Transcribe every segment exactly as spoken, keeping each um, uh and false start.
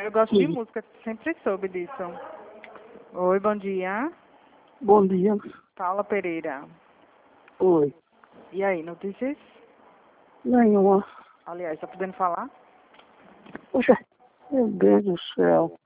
Eu gosto de Sim. música, sempre soube disso. Oi, bom dia. Bom dia. Paula Pereira. Oi. E aí, notícias? Nenhuma. Aliás, tá podendo falar? Poxa, meu Deus do céu.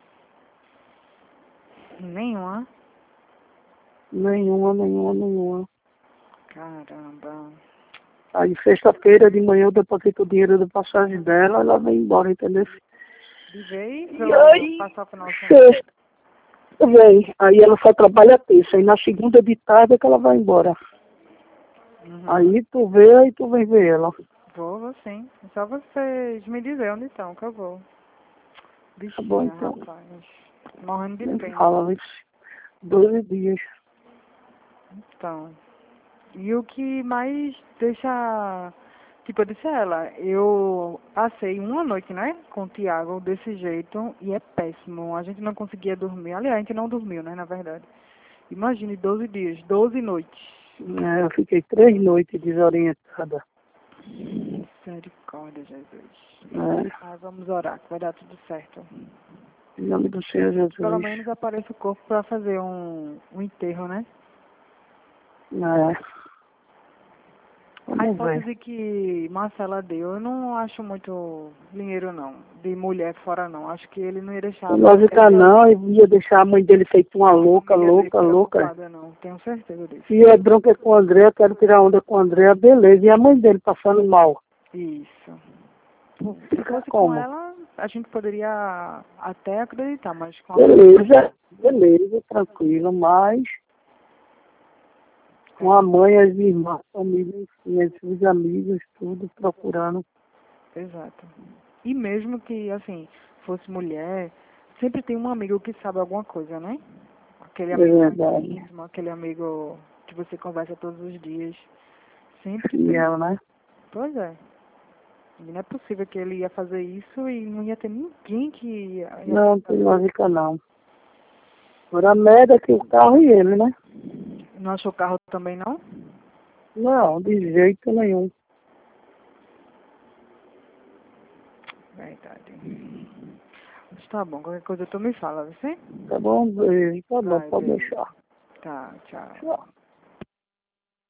Nenhuma. Nenhuma, nenhuma, nenhuma. Caramba. Aí, sexta-feira de manhã, eu deposito o dinheiro da passagem dela, ela vem embora, entendeu? De vez E ou aí, passar o final de semana? sexta, vem. Aí ela só trabalha terça. Aí na segunda de tarde é que ela vai embora. Uhum. Aí tu vê, aí tu vem ver ela. Vou, vou sim. É só vocês me dizer onde estão que eu vou. Tá bom, Bichinha, então. rapaz. Morrendo de Nem pena. fala, viu? doze dias. Então. E o que mais deixa... Tipo, eu disse a ela, eu passei uma noite, né, com o Thiago desse jeito e é péssimo. A gente não conseguia dormir. Aliás, a gente não dormiu, né, na verdade. Imagine doze dias, doze noites. É, eu fiquei três noites desorientada. Misericórdia, Jesus. É, Ah, vamos orar, que vai dar tudo certo. em nome do Senhor Pelo Jesus. menos aparece o corpo pra fazer um, um enterro, né? É. A Vamos ver. hipótese que Marcela deu, eu não acho muito dinheiro, não. De mulher fora, não. Acho que ele não ia deixar a Lógica não, eu ia deixar a mãe dele feito uma louca, família dele louca, louca. preocupada, não. Tenho certeza disso. Se é bronca com o André, eu quero tirar onda com o André, beleza. E a mãe dele passando mal? Isso. Se Fica fosse com como? ela, a gente poderia até acreditar, mas com a Beleza, beleza, tranquilo, mas com a mãe, as irmãs, a família, enfim, os amigos, tudo procurando. Exato. E mesmo que, assim, fosse mulher, sempre tem um amigo que sabe alguma coisa, né? Aquele É amigo verdade. íntimo, aquele amigo que você conversa todos os dias. Sempre E tem. ela, né? Pois é. E não é possível que ele ia fazer isso e não ia ter ninguém que ia, ia Não, tem lógica não. Agora a merda é que o carro e ele, né? Não achou carro também, não? Não, de jeito nenhum. Verdade. Mas tá bom, qualquer coisa tu me fala, você? Tá bom, beijo, tá bom, Vai, pode beijo. deixar. Tá, tchau. Tchau.